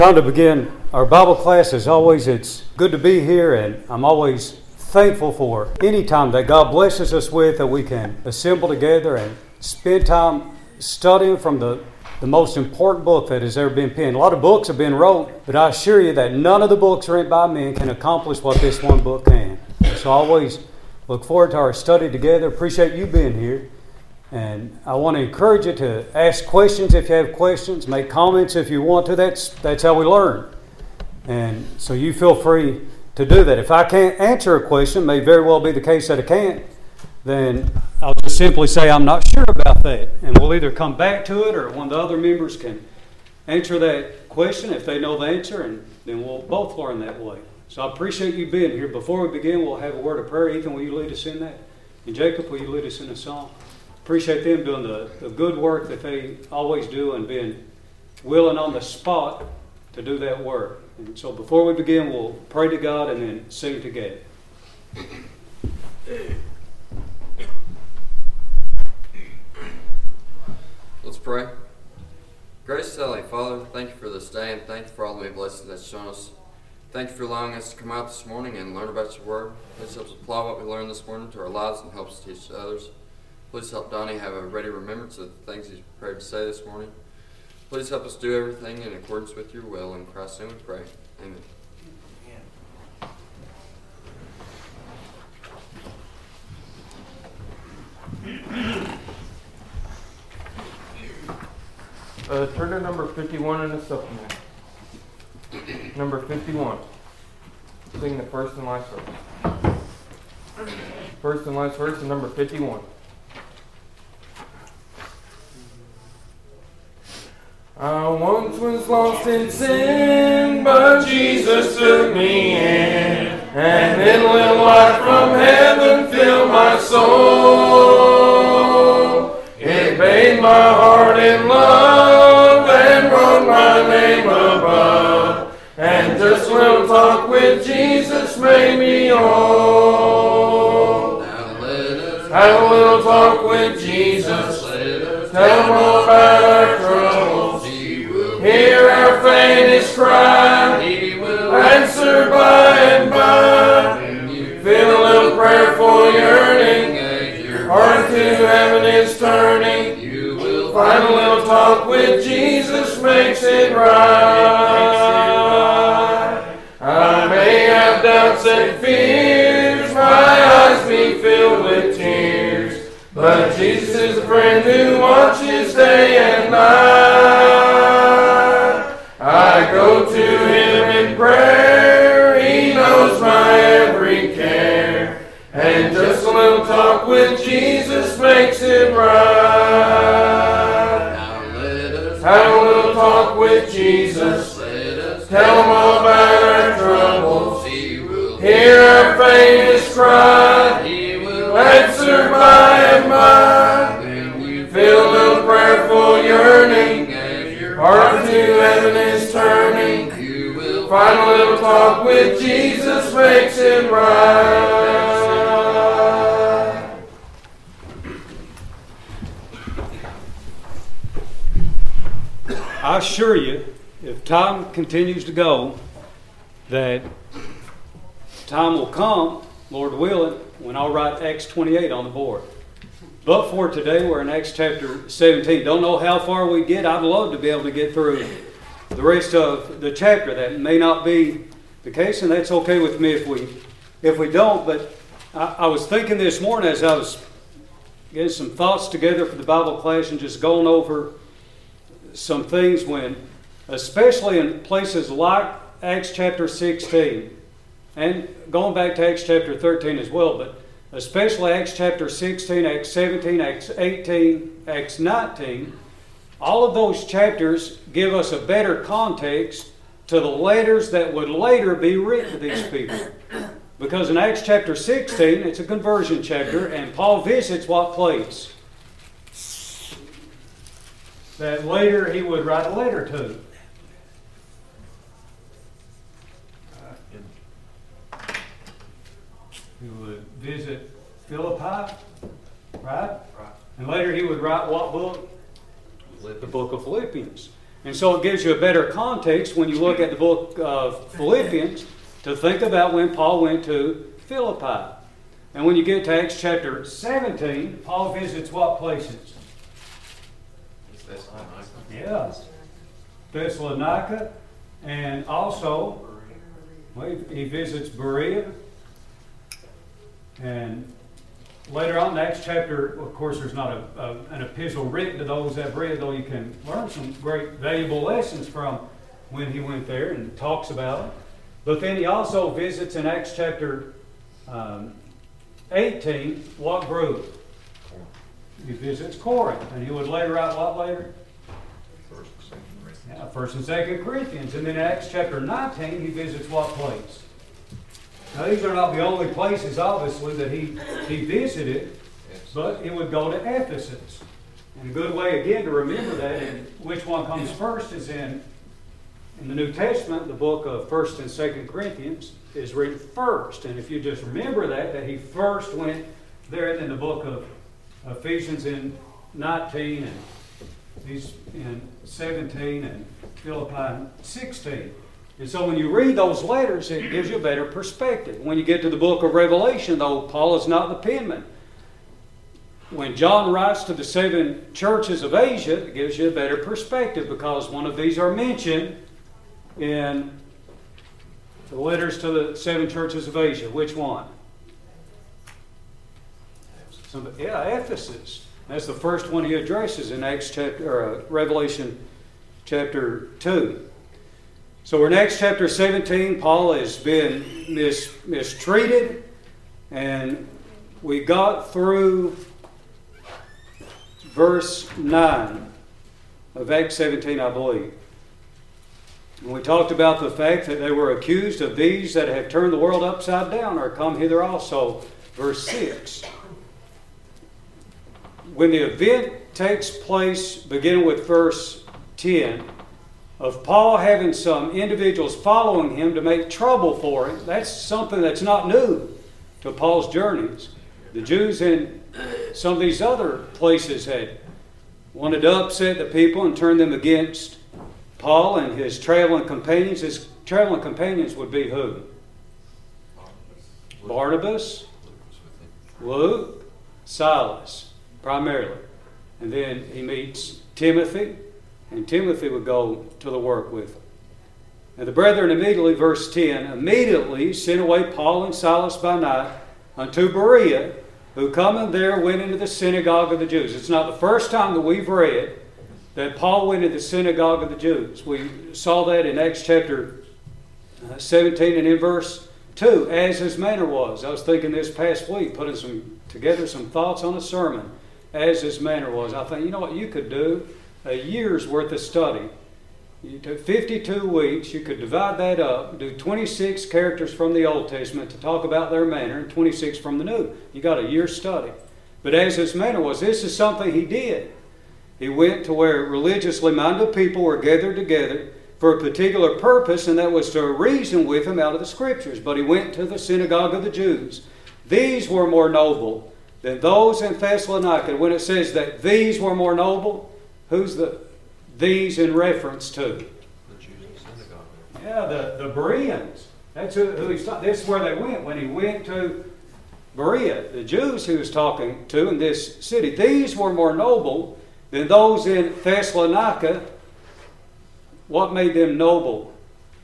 Time to begin our Bible class. As always, it's good to be here, and I'm always thankful for any time that God blesses us with that we can assemble together and spend time studying from the most important book that has ever been penned. A lot of books have been wrote, but I assure you that none of the books written by men can accomplish what this one book can. So I always look forward to our study together. Appreciate you being here. And I want to encourage you to ask questions if you have questions, make comments if you want to. That's how we learn. And so you feel free to do that. If I can't answer a question, may very well be the case that I can't, then I'll just simply say I'm not sure about that. And we'll either come back to it or one of the other members can answer that question if they know the answer, and then we'll both learn that way. So I appreciate you being here. Before we begin, we'll have a word of prayer. Ethan, will you lead us in that? And Jacob, will you lead us in a song? Appreciate them doing the good work that they always do and being willing on the spot to do that work. And so before we begin, we'll pray to God and then sing together. Let's pray. Gracious Heavenly Father, thank you for this day and thank you for all the many blessings that you've shown us. Thank you for allowing us to come out this morning and learn about your word. Please help us apply what we learned this morning to our lives and help us teach to others. Please help Donnie have a ready remembrance of the things he's prepared to say this morning. Please help us do everything in accordance with your will. In Christ's name we pray. Amen. Turn to number 51 in the supplement. Number 51. Sing the first and last verse. First and last verse in number 51. I once was lost in sin, but Jesus took me in, and then lit light from heaven filled my soul. It bathed my heart in love and wrote my name above, and just a little talk with Jesus made me whole. Now let us have a little talk with Jesus. Tell him all about our troubles. Hear our faintest cry. He will answer by and by. Feel a little prayerful yearning. Your heart to heaven is turning. You will find a little talk with Jesus makes it right. I may have doubts and fears. My eyes be filled with tears. But Jesus is a friend who watches day and night. I go to him in prayer, he knows my every care, and just a little talk with Jesus makes it right. Now let us have a little talk with Jesus. Let us tell him all about our troubles. He will hear our faintest cry. He will answer by and by. When you feel a little prayerful yearning, heart to heaven is turning. You will find a little talk with Jesus makes it right. I assure you, if time continues to go, that time will come, Lord willing, when I'll write Acts 28 on the board. But for today, we're in Acts chapter 17. Don't know how far we get. I'd love to be able to get through the rest of the chapter. That may not be the case, and that's okay with me if we don't. But I was thinking this morning as I was getting some thoughts together for the Bible class and just going over some things when, especially in places like Acts chapter 16, and going back to Acts chapter 13 as well, but especially Acts chapter 16, Acts 17, Acts 18, Acts 19, all of those chapters give us a better context to the letters that would later be written to these people. Because in Acts chapter 16, it's a conversion chapter, and Paul visits what place that later he would write a letter to. He would visit Philippi, right? And later he would write what book? The book of Philippians. And so it gives you a better context when you look at the book of Philippians to think about when Paul went to Philippi. And when you get to Acts chapter 17, Paul visits what places? Yeah. Thessalonica. And also, he visits Berea. And later on in Acts chapter, of course, there's not an epistle written to those at Berea, though you can learn some great valuable lessons from when he went there and talks about it. But then he also visits in Acts chapter 18, what group? He visits Corinth. And he would later write what later? 1st and 2nd Corinthians. And then in Acts chapter 19, he visits what place? Now, these are not the only places, obviously, that he visited, but it would go to Ephesus. And a good way, again, to remember that, and which one comes first, is in the New Testament, the book of 1st and 2nd Corinthians is written first. And if you just remember that he first went there, and then the book of Ephesians in 19, and these in 17, and Philippi in 16. And so when you read those letters, it gives you a better perspective. When you get to the book of Revelation, though, Paul is not the penman. When John writes to the 7 churches of Asia, it gives you a better perspective because one of these are mentioned in the letters to the 7 churches of Asia. Which one? Ephesus. That's the first one he addresses in Revelation chapter 2. So we're in Acts chapter 17. Paul has been mistreated, and we got through verse 9 of Acts 17, I believe. And we talked about the fact that they were accused of these that have turned the world upside down are come hither also. Verse 6. When the event takes place, beginning with verse 10, of Paul having some individuals following him to make trouble for him, that's something that's not new to Paul's journeys. The Jews in some of these other places had wanted to upset the people and turn them against Paul and his traveling companions. His traveling companions would be who? Barnabas, Luke, Silas, primarily. And then he meets Timothy, and Timothy would go to the work with him. And the brethren immediately, verse 10, immediately sent away Paul and Silas by night unto Berea, who coming there went into the synagogue of the Jews. It's not the first time that we've read that Paul went into the synagogue of the Jews. We saw that in Acts chapter 17 and in verse 2, as his manner was. I was thinking this past week, putting together some thoughts on a sermon, as his manner was. I think, you know what you could do? A year's worth of study. You took 52 weeks, you could divide that up, do 26 characters from the Old Testament to talk about their manner, and 26 from the New. You got a year's study. But as his manner was, this is something he did. He went to where religiously minded people were gathered together for a particular purpose, and that was to reason with him out of the Scriptures. But he went to the synagogue of the Jews. These were more noble than those in Thessalonica. When it says that these were more noble, who's these in reference to? The Jews in the synagogue. Yeah, the Bereans. That's who he's talking. This is where they went when he went to Berea. The Jews he was talking to in this city. These were more noble than those in Thessalonica. What made them noble?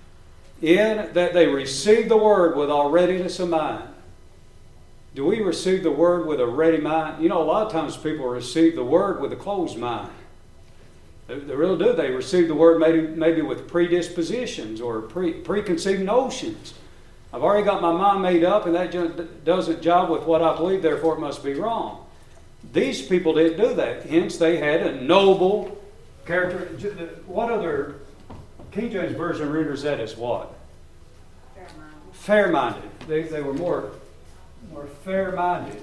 In that they received the word with all readiness of mind. Do we receive the word with a ready mind? You know, a lot of times people receive the word with a closed mind. They really do. They receive the word maybe with predispositions or preconceived notions. I've already got my mind made up, and that just doesn't jive with what I believe, therefore it must be wrong. These people didn't do that. Hence, they had a noble character. What other King James Version renders that as what? Fair-minded. They were more fair-minded.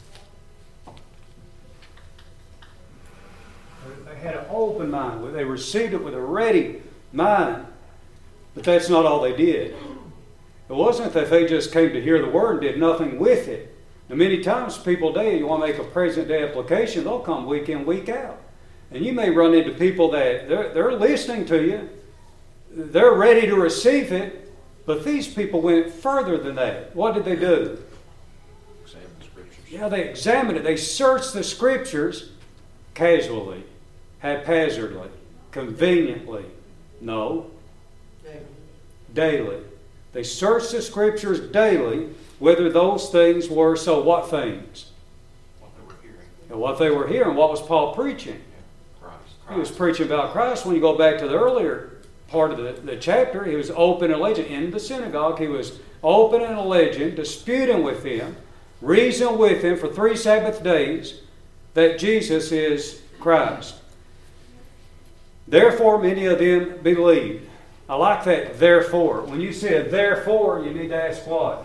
They had an open mind. They received it with a ready mind. But that's not all they did. It wasn't that they just came to hear the word and did nothing with it. Now, many times people do, you want to make a present day application, they'll come week in, week out. And you may run into people that they're listening to you. They're ready to receive it. But these people went further than that. What did they do? Examine the Scriptures. Yeah, they examined it. They searched the Scriptures casually, haphazardly, conveniently. No. Daily. They searched the Scriptures daily, whether those things were, so what things? What they were hearing. And what they were hearing. What was Paul preaching? Christ. He was preaching about Christ. When you go back to the earlier part of the chapter, he was open and alleging. In the synagogue, he was open and alleging, disputing with them, reasoning with them for 3 Sabbath days that Jesus is Christ. Therefore, many of them believed. I like that, therefore. When you say therefore, you need to ask what?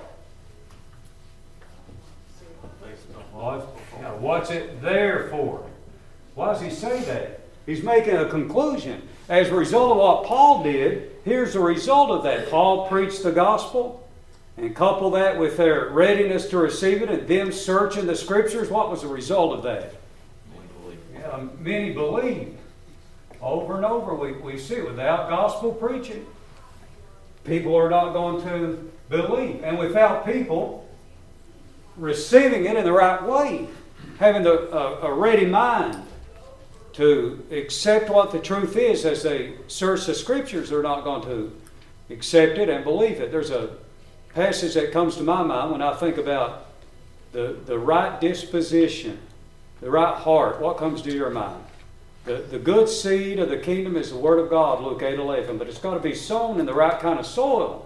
What's it there for? Why does he say that? He's making a conclusion. As a result of what Paul did, here's the result of that. Paul preached the gospel, and couple that with their readiness to receive it and them searching the Scriptures. What was the result of that? Many believed. Over and over we see it. Without gospel preaching, people are not going to believe. And without people receiving it in the right way, having a ready mind to accept what the truth is as they search the Scriptures, they're not going to accept it and believe it. There's a passage that comes to my mind when I think about the right disposition, the right heart. What comes to your mind? The good seed of the kingdom is the Word of God, Luke 8:11, but it's got to be sown in the right kind of soil.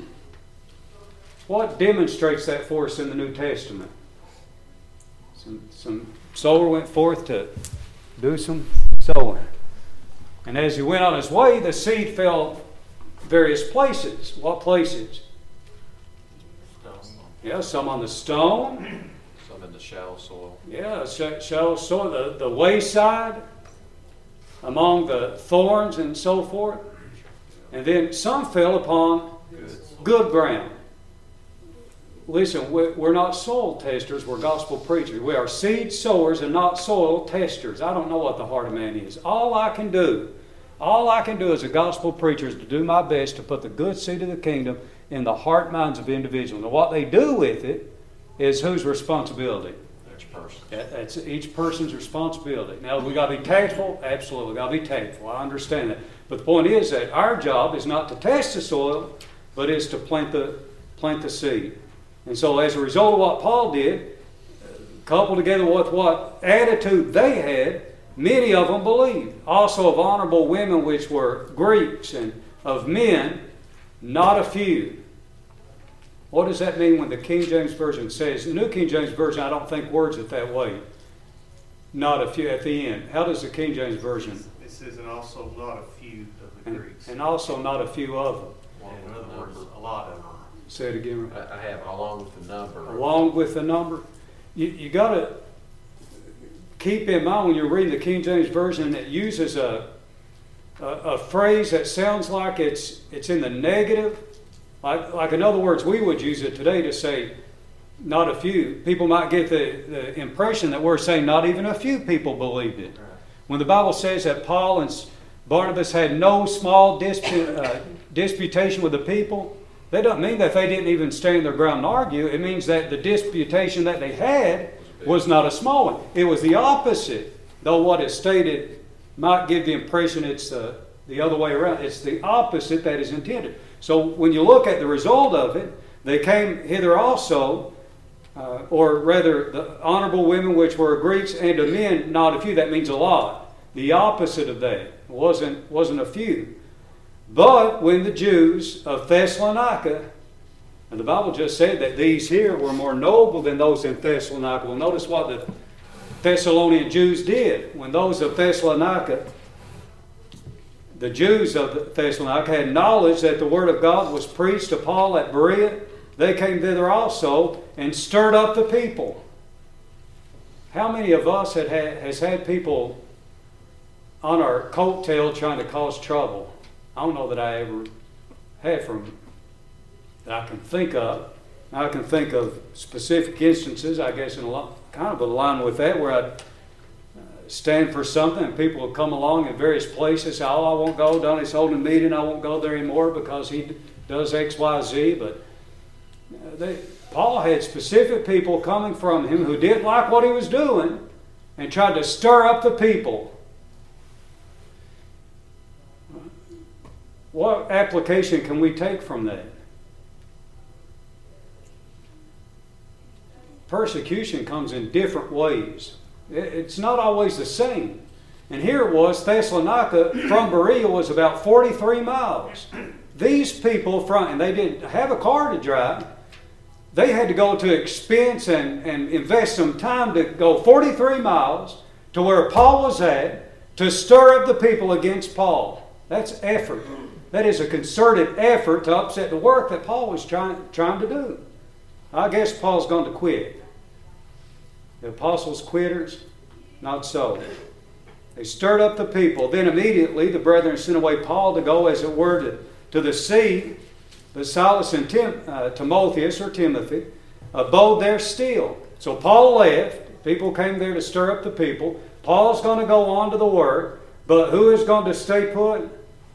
What demonstrates that for us in the New Testament? Some sower went forth to do some sowing. And as he went on his way, the seed fell various places. What places? Stone. Yeah, some on the stone. Some in the shallow soil. Yeah, shallow soil, the wayside, among the thorns and so forth. And then some fell upon good ground. Listen, we're not soil testers, we're gospel preachers. We are seed sowers and not soil testers. I don't know what the heart of man is. All I can do as a gospel preacher is to do my best to put the good seed of the kingdom in the heart minds of individuals. And what they do with it is whose responsibility? Each person. That's each person's responsibility. Now, we got to be tactful? Absolutely, we got to be tactful. I understand that. But the point is that our job is not to test the soil, but is to plant the seed. And so as a result of what Paul did, coupled together with what attitude they had, many of them believed. Also of honorable women which were Greeks, and of men, not a few. What does that mean when the King James Version says, the New King James Version, I don't think words it that way. Not a few at the end. How does the King James Version? It says, and also not a few of the Greeks. And also not a few of them. In other words, a lot of them. Say it again. I have along with the number. Along with the number. You got to keep in mind when you're reading the King James Version, it uses a phrase that sounds like it's in the negative. Like in other words, we would use it today to say not a few. People might get the impression that we're saying not even a few people believed it. When the Bible says that Paul and Barnabas had no small disputation with the people, that doesn't mean that they didn't even stand their ground and argue. It means that the disputation that they had was not a small one. It was the opposite, though what is stated might give the impression it's the other way around. It's the opposite that is intended. So when you look at the result of it, they came hither also, or rather the honorable women which were Greeks, and of men not a few. That means a lot. The opposite of that wasn't a few. But when the Jews of Thessalonica, and the Bible just said that these here were more noble than those in Thessalonica. Well, notice what the Thessalonian Jews did. When those of Thessalonica, the Jews of Thessalonica had knowledge that the Word of God was preached to Paul at Berea, they came thither also and stirred up the people. How many of us has had people on our coattail trying to cause trouble? I don't know that I ever had from that I can think of. I can think of specific instances, I guess, kind of along with that, where I'd stand for something, and people will come along in various places, say, oh, I won't go, Donnie's holding a meeting, I won't go there anymore because he does X, Y, Z. But Paul had specific people coming from him who didn't like what he was doing and tried to stir up the people. What application can we take from that? Persecution comes in different ways. It's not always the same. And here it was, Thessalonica from Berea was about 43 miles. These people and they didn't have a car to drive. They had to go to expense and invest some time to go 43 miles to where Paul was at to stir up the people against Paul. That's effort. That is a concerted effort to upset the work that Paul was trying to do. I guess Paul's going to quit. The apostles quitters? Not so. They stirred up the people. Then immediately the brethren sent away Paul to go, as it were, to the sea. But Silas and Timotheus, or Timothy, abode there still. So Paul left. People came there to stir up the people. Paul's going to go on to the work. But who is going to stay put?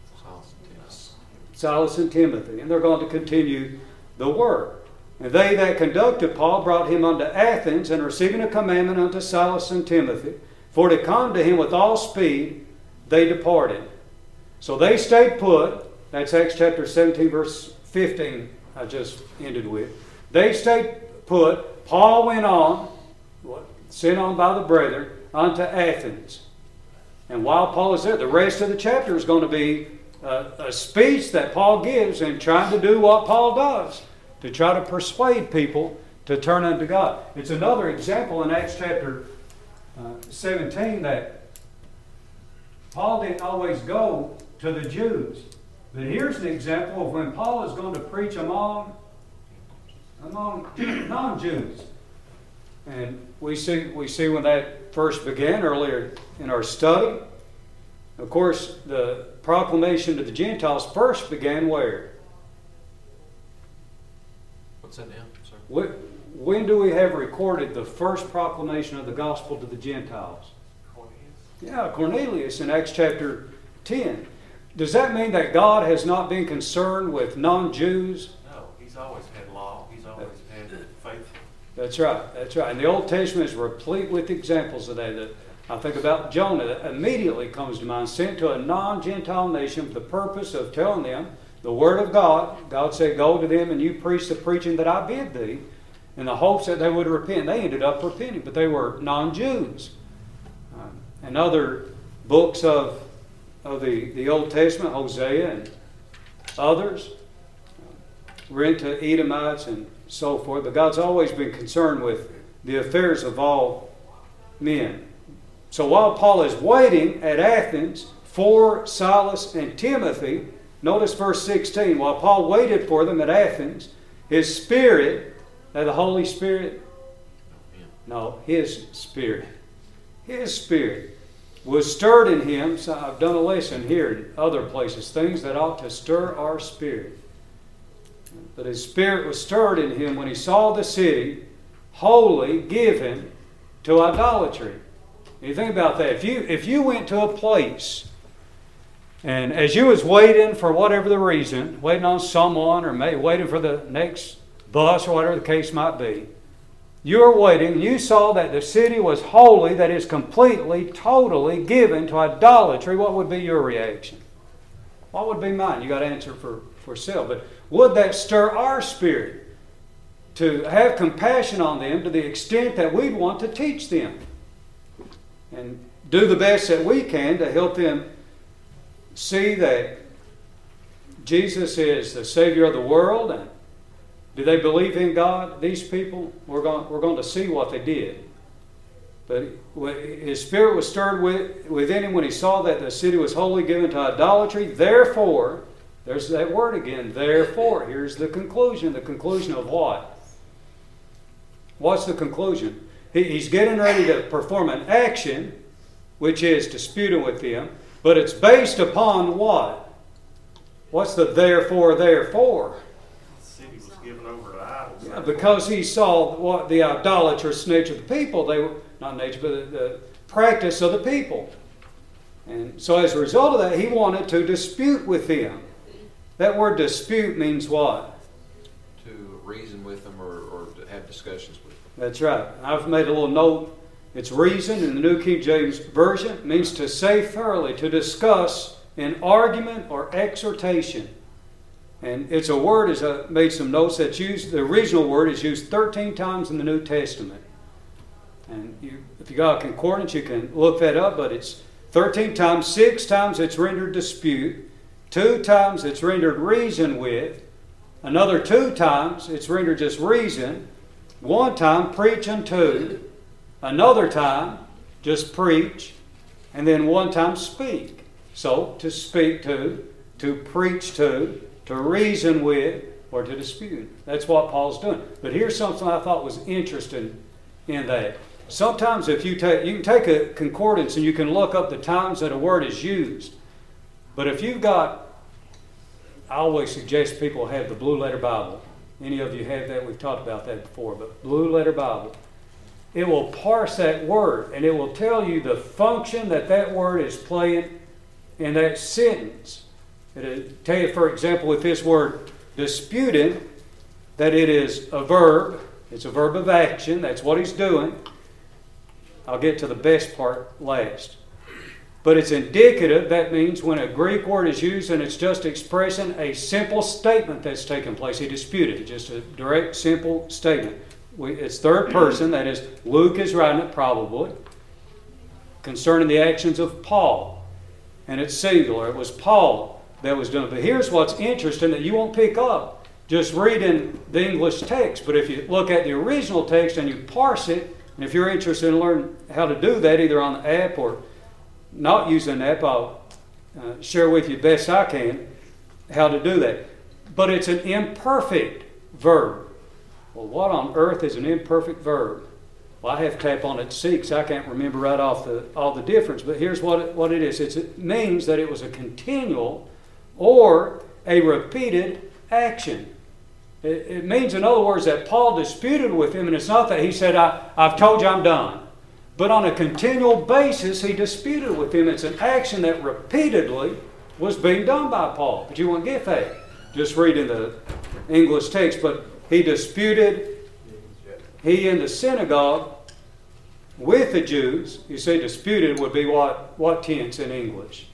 Silas and Timothy. And they're going to continue the work. And they that conducted Paul brought him unto Athens, and receiving a commandment unto Silas and Timothy, for to come to him with all speed, they departed. So they stayed put. That's Acts chapter 17, verse 15, I just ended with. They stayed put. Paul went on, sent on by the brethren, unto Athens. And while Paul is there, the rest of the chapter is going to be a speech that Paul gives and trying to do what Paul does, to try to persuade people to turn unto God. It's another example in Acts chapter 17 that Paul didn't always go to the Jews. But here's an example of when Paul is going to preach among non-Jews. And we see when that first began earlier in our study. Of course, the proclamation to the Gentiles first began where? What's that now, sir? When do we have recorded the first proclamation of the gospel to the Gentiles? Cornelius in Acts chapter 10. Does that mean that God has not been concerned with non-Jews? No, He's always had law. He's always had faith. That's right. And the Old Testament is replete with examples of that. I think about Jonah, that immediately comes to mind, sent to a non-Gentile nation for the purpose of telling them the Word of God. God said, go to them and you preach the preaching that I bid thee, in the hopes that they would repent. They ended up repenting, but they were non-Jews. And other books of the Old Testament, Hosea and others, were into Edomites and so forth. But God's always been concerned with the affairs of all men. So while Paul is waiting at Athens for Silas and Timothy, notice verse 16. While Paul waited for them at Athens, his Spirit, now the Holy Spirit? No, his Spirit was stirred in him. So I've done a lesson here in other places, things that ought to stir our spirit. But his spirit was stirred in him when he saw the city wholly given to idolatry. You think about that. If you went to a place, and as you was waiting for whatever the reason, waiting on someone, or maybe waiting for the next bus, or whatever the case might be, you were waiting, and you saw that the city was wholly, that is completely, totally given to idolatry, what would be your reaction? What would be mine? You got to answer for self. But would that stir our spirit to have compassion on them to the extent that we'd want to teach them and do the best that we can to help them see that Jesus is the Savior of the world? And do they believe in God? These people, we're going to see what they did. But his spirit was stirred within him when he saw that the city was wholly given to idolatry. Therefore, there's that word again, therefore. Here's the conclusion. The conclusion of what? What's the conclusion? He's getting ready to perform an action, which is disputing with them, but it's based upon what? What's the therefore? The city was given over to idols. Yeah, because he saw what the idolatrous nature of the people. They were not nature, but the practice of the people. And so as a result of that, he wanted to dispute with them. That word dispute means what? To reason with them or to have discussions with them. That's right. I've made a little note. It's reason in the New King James Version. It means to say thoroughly, to discuss in argument or exhortation. And it's a word, as I made some notes, that's used, the original word is used 13 times in the New Testament. And if you got a concordance, you can look that up, but it's 13 times. 6 times it's rendered dispute. 2 times it's rendered reason with. Another 2 times it's rendered just reason. 1 time preach unto. Another time just preach. And then 1 time speak. So to speak to preach to reason with, or to dispute. That's what Paul's doing. But here's something I thought was interesting in that. Sometimes if you can take a concordance and you can look up the times that a word is used. But if you've got, I always suggest people have the Blue Letter Bible. Any of you have that? We've talked about that before. But Blue Letter Bible. It will parse that word and it will tell you the function that word is playing in that sentence. It'll tell you, for example, with this word disputed, that it is a verb. It's a verb of action. That's what he's doing. I'll get to the best part last. But it's indicative. That means when a Greek word is used and it's just expressing a simple statement that's taken place. He disputed. Just a direct, simple statement. It's third person. That is, Luke is writing it probably. Concerning the actions of Paul. And it's singular. It was Paul that was doing it. But here's what's interesting that you won't pick up just reading the English text. But if you look at the original text and you parse it, and if you're interested in learning how to do that, either on the app or not using an app, I'll share with you best I can how to do that. But it's an imperfect verb. Well, what on earth is an imperfect verb? Well, I have to tap on it to see because I can't remember right off all the difference. But here's what it is. It means that it was a continual or a repeated action. It means, in other words, that Paul disputed with him, and it's not that he said, I've told you I'm done. But on a continual basis, he disputed with him. It's an action that repeatedly was being done by Paul. But you won't get that just reading the English text. But he disputed, he in the synagogue with the Jews. You say disputed would be what tense in English?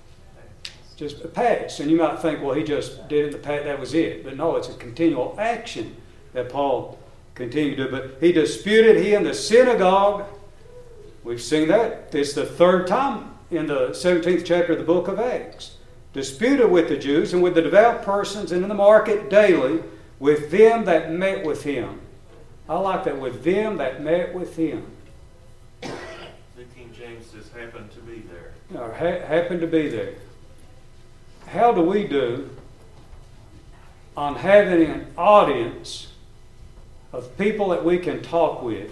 Just a past. And you might think, well, he just did it in the past, that was it. But no, it's a continual action that Paul continued to do. But he disputed, he in the synagogue. We've seen that. It's the third time in the 17th chapter of the book of Acts. Disputed with the Jews and with the devout persons and in the market daily with them that met with him. I like that, with them that met with him. The King James says happened to be there. Or happened to be there. How do we do on having an audience of people that we can talk with?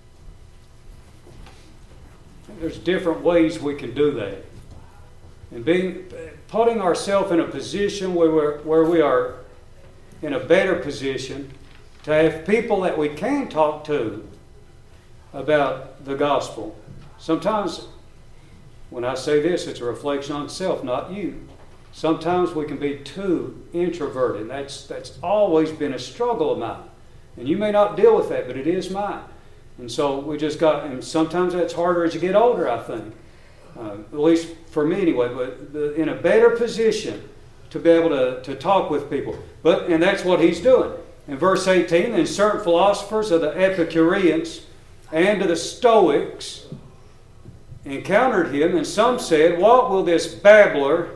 There's different ways we can do that. And putting ourselves in a position where we are in a better position to have people that we can talk to about the gospel. Sometimes when I say this, it's a reflection on self, not you. Sometimes we can be too introverted. That's always been a struggle of mine. And you may not deal with that, but it is mine. And so and sometimes that's harder as you get older, I think. At least for me anyway, but in a better position to be able to talk with people. And that's what he's doing. In verse 18, then certain philosophers of the Epicureans and of the Stoics encountered him, and some said, what will this babbler,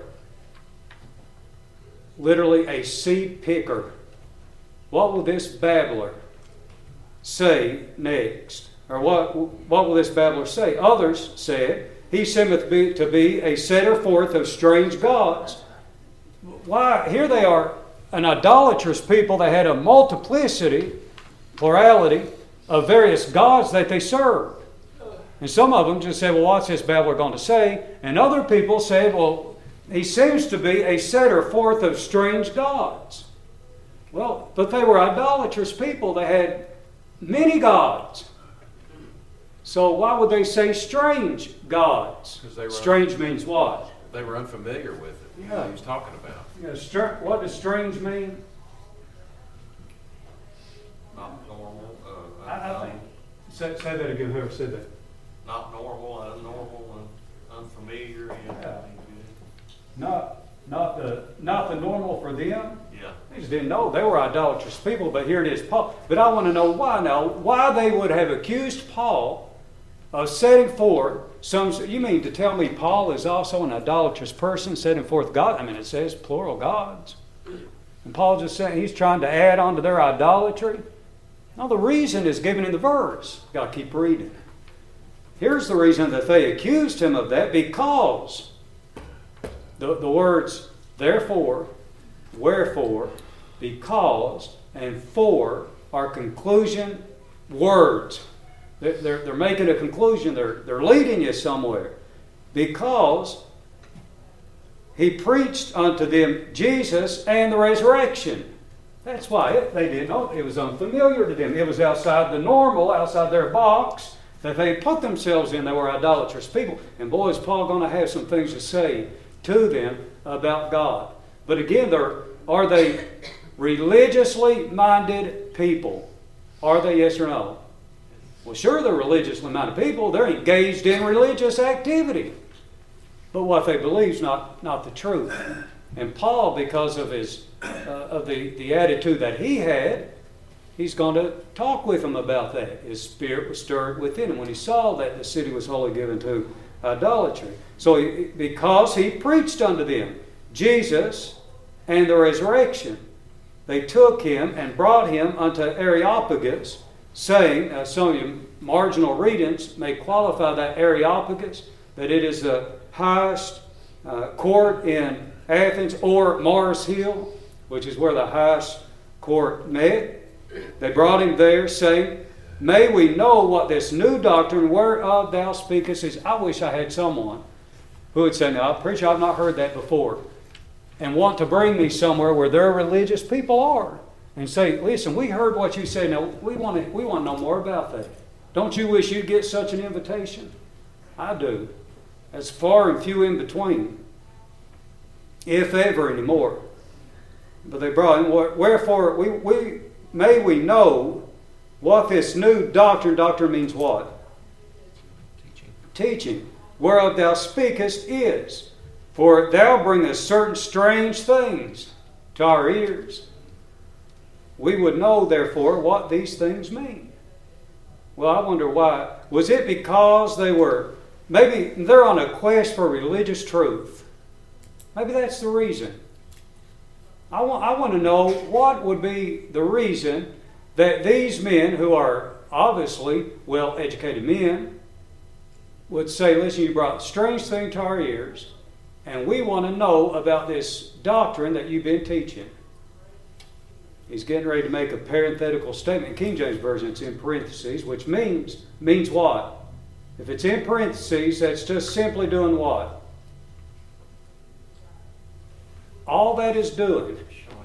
literally a seed picker, what will this babbler say next? Or what will this babbler say? Others said, he seemeth to be a setter forth of strange gods. Why? Here they are, an idolatrous people that had a plurality of various gods that they served. And some of them just said, well, what's this babbler going to say? And other people said, well, he seems to be a setter forth of strange gods. Well, but they were idolatrous people. They had many gods. So why would they say strange gods? 'Cause they were Strange means what? They were unfamiliar with it. Yeah. He was talking about. What does strange mean? Not normal, I think. Say that again, whoever said that. not normal, abnormal, and unfamiliar, Yeah. Not the normal for them. Yeah. They just didn't know. They were idolatrous people, but here it is, Paul. But I want to know why now. Why they would have accused Paul of setting forth some... You mean to tell me Paul is also an idolatrous person setting forth God? I mean, it says plural gods. And Paul just saying he's trying to add on to their idolatry. Now the reason is given in the verse. You've got to keep reading. Here's the reason that they accused him of that, because the words therefore, wherefore, because, and for are conclusion words. They're making a conclusion. They're leading you somewhere. Because he preached unto them Jesus and the resurrection. That's why they didn't know. It was unfamiliar to them. It was outside the normal, outside their box that they put themselves in. They were idolatrous people. And boy, is Paul going to have some things to say to them about God. But again, are they religiously minded people? Are they, yes or no? Well, sure, they're religiously minded people. They're engaged in religious activity. But what they believe is not the truth. And Paul, because of his the attitude that he had, he's going to talk with them about that. His spirit was stirred within him when he saw that the city was wholly given to idolatry. So because he preached unto them Jesus and the resurrection, they took him and brought him unto Areopagus, saying, some of you marginal readings may qualify that Areopagus, that it is the highest court in Athens, or Mars Hill, which is where the highest court met. They brought him there, saying, may we know what this new doctrine whereof thou speakest is. I wish I had someone who would say, no, preacher, I've not heard that before, and want to bring me somewhere where their religious people are, and say, listen, we heard what you said. Now we want to know more about that. Don't you wish you'd get such an invitation? I do. That's far and few in between, if ever anymore. But they brought him. Wherefore may we know what this new doctrine means what? Teaching. Whereof thou speakest is. For thou bringest certain strange things to our ears. We would know, therefore, what these things mean. Well, I wonder why. Was it because maybe they're on a quest for religious truth? Maybe that's the reason. I want to know what would be the reason that these men, who are obviously well-educated men, would say, listen, you brought a strange thing to our ears, and we want to know about this doctrine that you've been teaching. He's getting ready to make a parenthetical statement. King James Version, it's in parentheses, which means what? If it's in parentheses, that's just simply doing what? All that is doing.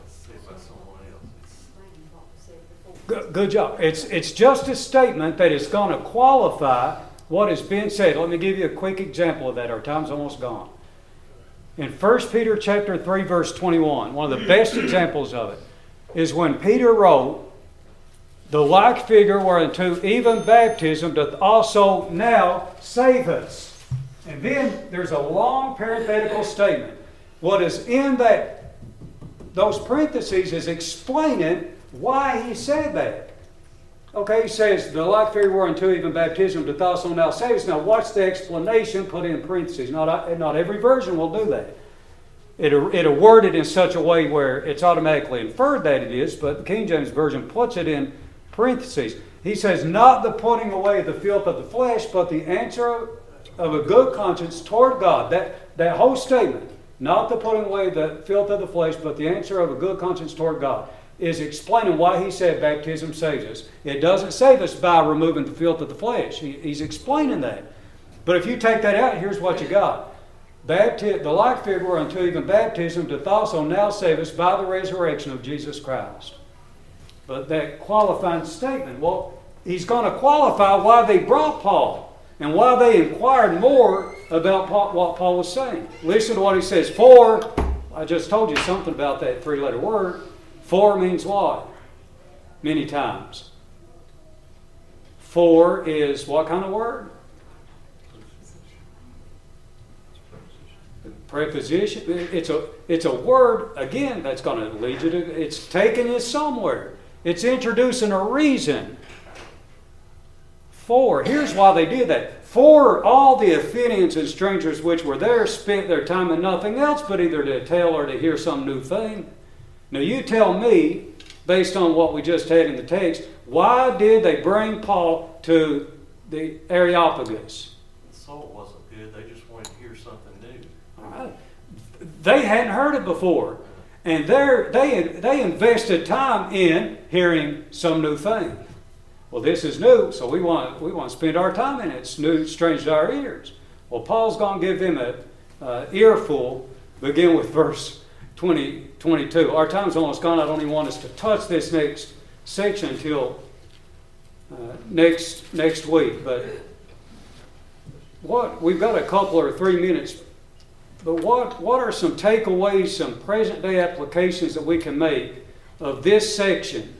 Good job. It's just a statement that is going to qualify what has been said. Let me give you a quick example of that. Our time's almost gone. In 1 Peter chapter 3, verse 21, one of the best examples of it is when Peter wrote, the like figure whereunto even baptism doth also now save us. And then there's a long parenthetical statement. What is in those parentheses is explaining why he said that. Okay, he says, the like figure whereunto even baptism doth also now save us. Now watch the explanation put in parentheses. Not every version will do that. It'll word it in such a way where it's automatically inferred that it is, but the King James Version puts it in parentheses. He says, not the putting away the filth of the flesh, but the answer of a good conscience toward God. That whole statement, not the putting away the filth of the flesh, but the answer of a good conscience toward God, is explaining why he said baptism saves us. It doesn't save us by removing the filth of the flesh. He's explaining that. But if you take that out, here's what you got. The like figure unto even baptism doth also now save us by the resurrection of Jesus Christ. But that qualifying statement, well, he's going to qualify why they brought Paul and why they inquired more about what Paul was saying. Listen to what he says. For, I just told you something about that three-letter word. For means what? Many times. For is what kind of word? Preposition. It's a word, again, that's going to lead you to, it's taking you somewhere. It's introducing a reason. For, here's why they did that. For all the Athenians and strangers which were there spent their time in nothing else but either to tell or to hear some new thing. Now you tell me, based on what we just had in the text, why did they bring Paul to the Areopagus? The salt wasn't good. They just wanted to hear something new. All right. They hadn't heard it before. And they invested time in hearing some new thing. Well, this is new, so we want to spend our time in it. It's new, strange to our ears. Well, Paul's going to give them an earful. Begin with verse 22. Our time's almost gone. I don't even want us to touch this next section until next week. But we've got a couple or 3 minutes. But what are some takeaways, some present day applications that we can make of this section?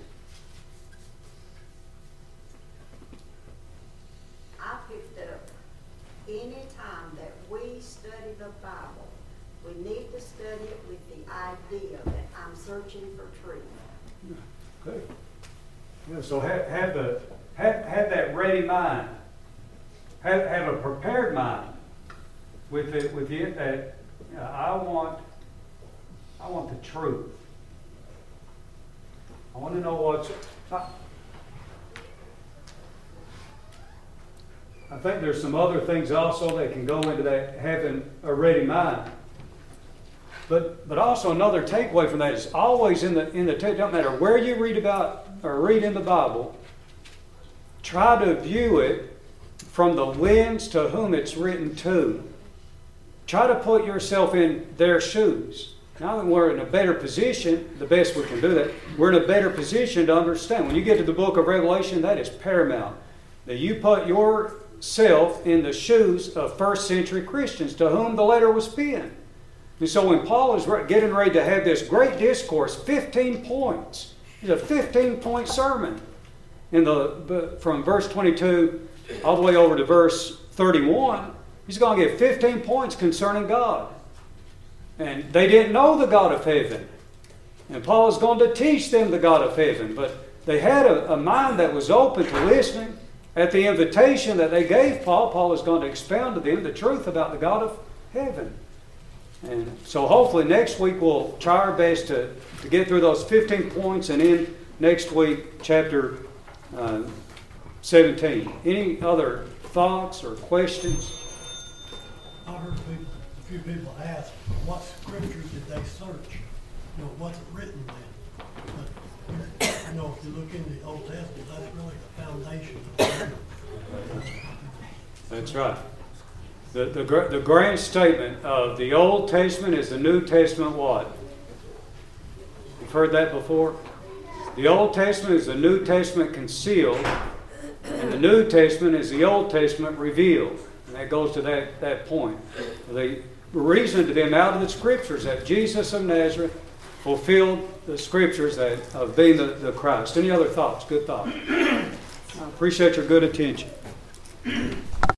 I picked up any time that we study the Bible, we need to study it with the idea that I'm searching for truth. Good. Yeah, so have that ready mind. Have a prepared mind with it that I want the truth. I want to know what's. I think there's some other things also that can go into that having a ready mind. But also another takeaway from that is always in the text. Don't matter where you read about or read in the Bible, try to view it from the lens to whom it's written to. Try to put yourself in their shoes. Now that we're in a better position, the best we can do that, we're in a better position to understand. When you get to the book of Revelation, that is paramount. That you put yourself in the shoes of first century Christians to whom the letter was penned. And so when Paul is getting ready to have this great discourse, 15 points, it's a 15-point sermon. From verse 22 all the way over to verse 31, he's going to give 15 points concerning God. And they didn't know the God of heaven. And Paul is going to teach them the God of heaven. But they had a mind that was open to listening. At the invitation that they gave Paul, Paul is going to expound to them the truth about the God of heaven. And so hopefully next week we'll try our best to get through those 15 points and end next week chapter 17. Any other thoughts or questions? I heard a few people ask, what scriptures did they search? What's written then? But, if you look in the Old Testament, that's really the foundation of it. That's right. The grand statement of the Old Testament is the New Testament what? You've heard that before? The Old Testament is the New Testament concealed, and the New Testament is the Old Testament revealed. And that goes to that point. They reasoned to them out of the Scriptures that Jesus of Nazareth fulfilled the Scriptures of being the Christ. Any other thoughts? Good thoughts. I appreciate your good attention.